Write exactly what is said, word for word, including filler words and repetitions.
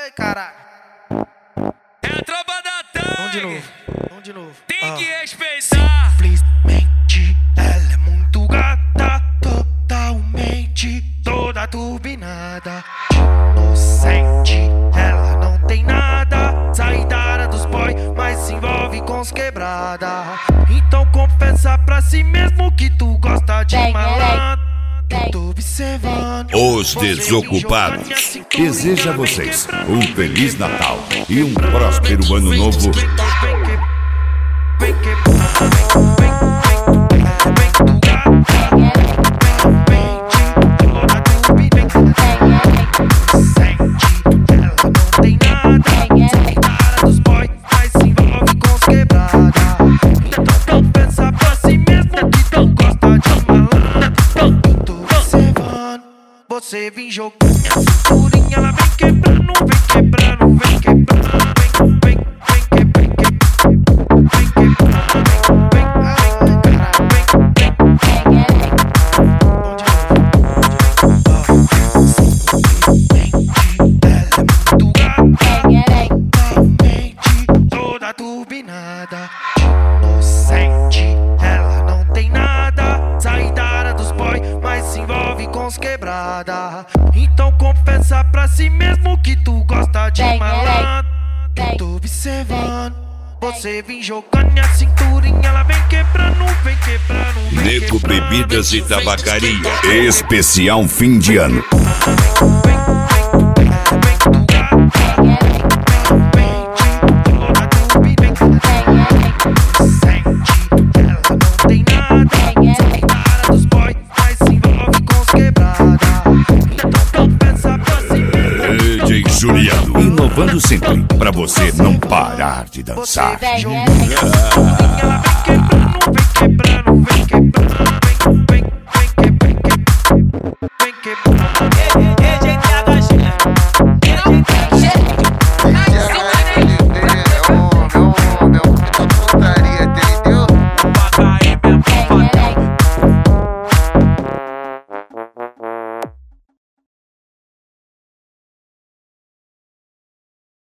Ai, caralho. É a tropa da Tang. Vamos de novo, vamos de novo. Tem Ah. que respeitar. Simplesmente ela é muito gata, totalmente toda turbinada. Inocente, ela não tem nada. Sai da área dos boy, mas se envolve com os quebrada. Então confessa pra si mesmo que tu gosta de malandro. Eu tô observando. Os Desocupados deseja a vocês um Feliz Natal e um próspero Ano Novo. Você vem jogando a cinturinha, ela vem quebrando, vem quebrando, vem quebrando, vem, vem, vem quebrando, vem quebrando, vem, toda turbinada, inocente, ela não tem nada, sai da área dos boy, mas se envolve com os quebrada. Então confessa pra si mesmo que tu gosta de malandro. Eu tô observando. Você vem jogando a cinturinha, ela vem quebrando, vem quebrando, vem Nego quebrando, Bebidas e Tabacaria especial fim de ano. D J Juliano, inovando sempre pra você não parar de dançar. Você vem jogando a cinturinha, ela vem quebrando.